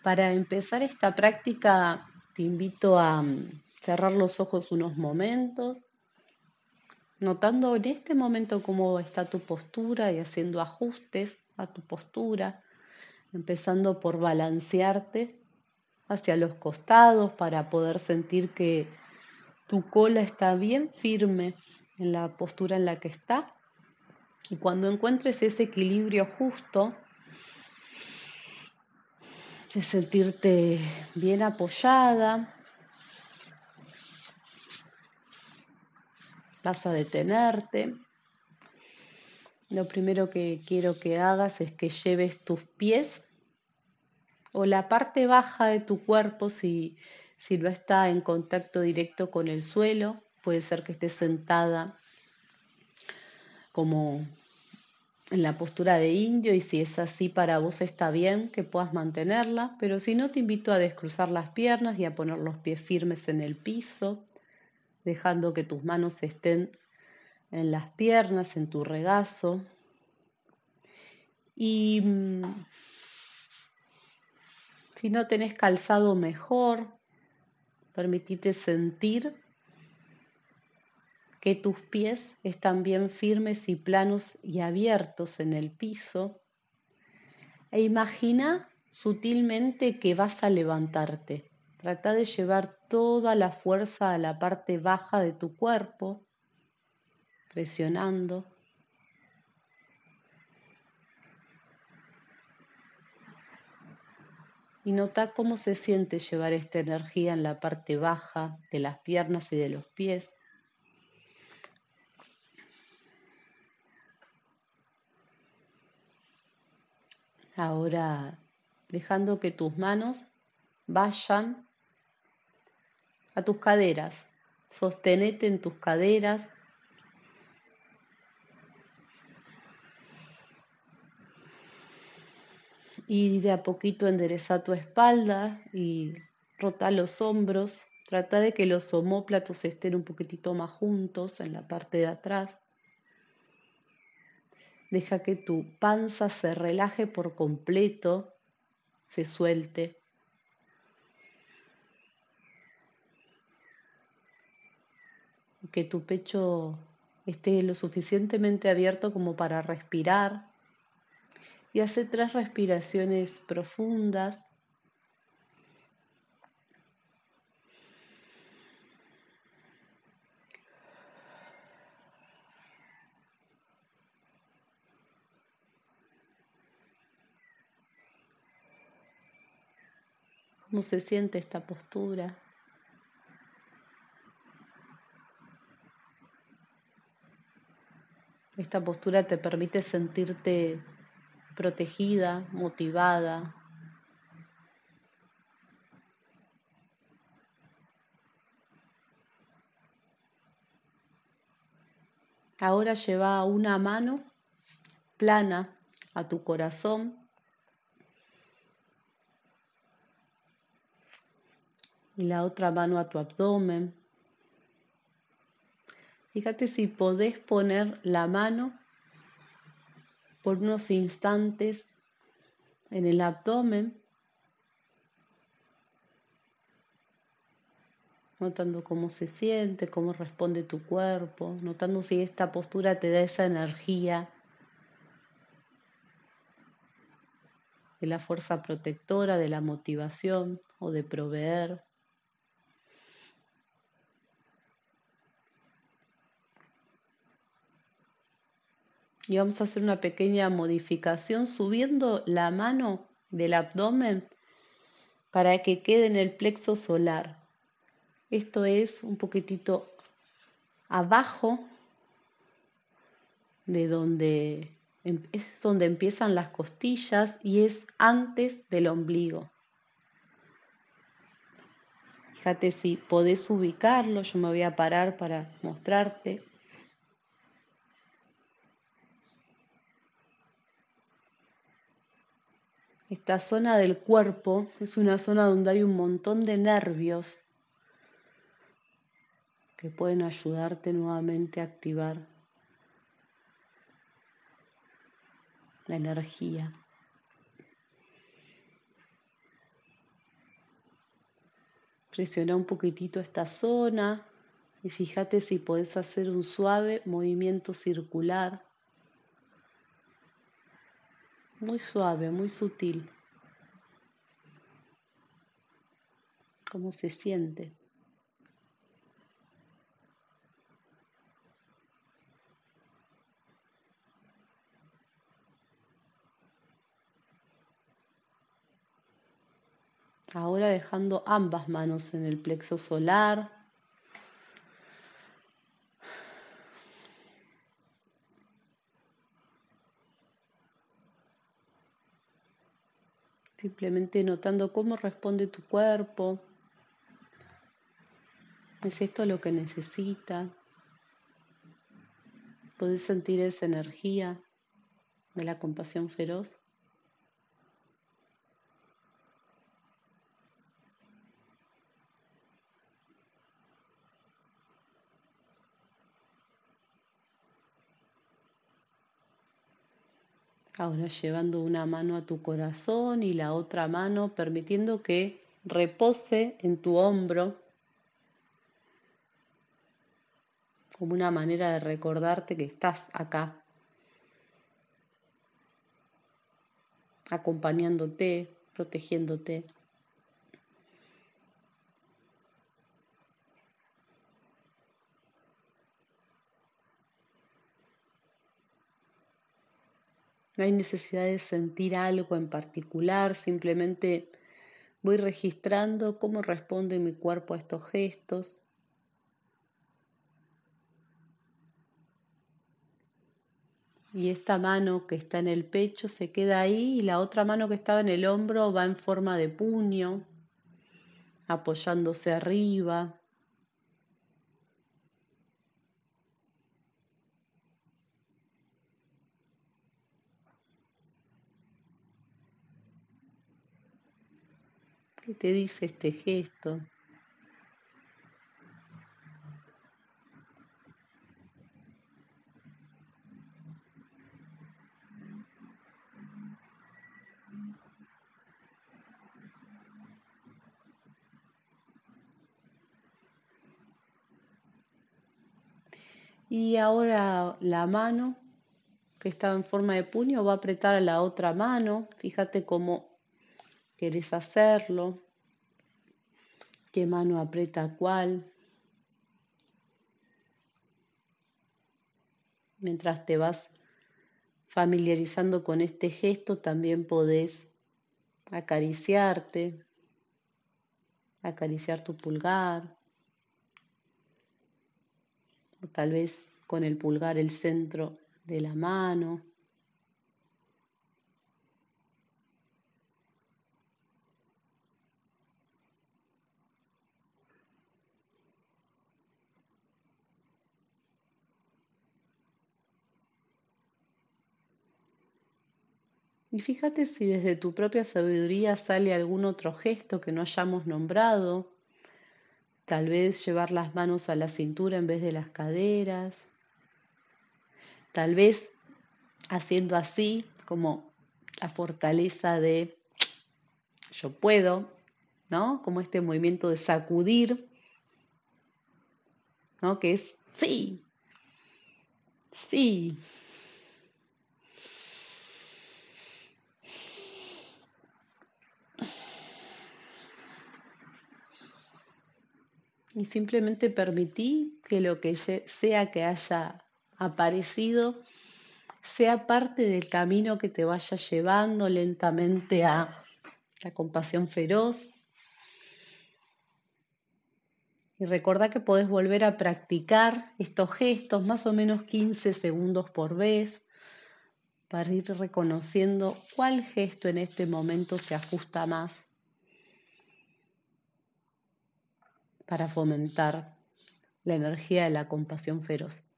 Para empezar esta práctica, te invito a cerrar los ojos unos momentos, notando en este momento cómo está tu postura y haciendo ajustes a tu postura, empezando por balancearte hacia los costados para poder sentir que tu cola está bien firme en la postura en la que está. Y cuando encuentres ese equilibrio justo, de sentirte bien apoyada, vas a detenerte. Lo primero que quiero que hagas es que lleves tus pies o la parte baja de tu cuerpo, si no está en contacto directo con el suelo. Puede ser que estés sentada como en la postura de indio, y si es así para vos está bien que puedas mantenerla, pero si no, te invito a descruzar las piernas y a poner los pies firmes en el piso, dejando que tus manos estén en las piernas, en tu regazo. Y si no tenés calzado, mejor, permitite sentir que tus pies están bien firmes y planos y abiertos en el piso. E imagina sutilmente que vas a levantarte. Trata de llevar toda la fuerza a la parte baja de tu cuerpo, presionando. Y nota cómo se siente llevar esta energía en la parte baja de las piernas y de los pies. Ahora, dejando que tus manos vayan a tus caderas. Sostenete en tus caderas. Y de a poquito endereza tu espalda y rota los hombros. Trata de que los omóplatos estén un poquitito más juntos en la parte de atrás. Deja que tu panza se relaje por completo, se suelte. Que tu pecho esté lo suficientemente abierto como para respirar. Y hace 3 respiraciones profundas. ¿Cómo se siente esta postura? Esta postura te permite sentirte protegida, motivada. Ahora lleva una mano plana a tu corazón y la otra mano a tu abdomen. Fíjate si podés poner la mano por unos instantes en el abdomen, notando cómo se siente, cómo responde tu cuerpo, notando si esta postura te da esa energía de la fuerza protectora, de la motivación o de proveer. Y vamos a hacer una pequeña modificación subiendo la mano del abdomen para que quede en el plexo solar. Esto es un poquitito abajo de es donde empiezan las costillas y es antes del ombligo. Fíjate si podés ubicarlo, yo me voy a parar para mostrarte. Esta zona del cuerpo es una zona donde hay un montón de nervios que pueden ayudarte nuevamente a activar la energía. Presiona un poquitito esta zona y fíjate si podés hacer un suave movimiento circular, muy suave, muy sutil. ¿Cómo se siente? Ahora dejando ambas manos en el plexo solar. Simplemente notando cómo responde tu cuerpo. ¿Es esto lo que necesita? ¿Podés sentir esa energía de la compasión feroz? Ahora llevando una mano a tu corazón y la otra mano permitiendo que repose en tu hombro como una manera de recordarte que estás acá, acompañándote, protegiéndote. No hay necesidad de sentir algo en particular, simplemente voy registrando cómo responde mi cuerpo a estos gestos. Y esta mano que está en el pecho se queda ahí y la otra mano que estaba en el hombro va en forma de puño, apoyándose arriba. ¿Qué te dice este gesto? Y ahora la mano que estaba en forma de puño va a apretar a la otra mano. Fíjate cómo querés hacerlo, qué mano aprieta cuál. Mientras te vas familiarizando con este gesto, también podés acariciarte, acariciar tu pulgar, o tal vez con el pulgar el centro de la mano. Y fíjate si desde tu propia sabiduría sale algún otro gesto que no hayamos nombrado. Tal vez llevar las manos a la cintura en vez de las caderas. Tal vez haciendo así como la fortaleza de yo puedo, ¿no? Como este movimiento de sacudir, ¿no? Que es sí, sí. Y simplemente permití que lo que sea que haya aparecido sea parte del camino que te vaya llevando lentamente a la compasión feroz. Y recordá que podés volver a practicar estos gestos más o menos 15 segundos por vez para ir reconociendo cuál gesto en este momento se ajusta más para fomentar la energía de la compasión feroz.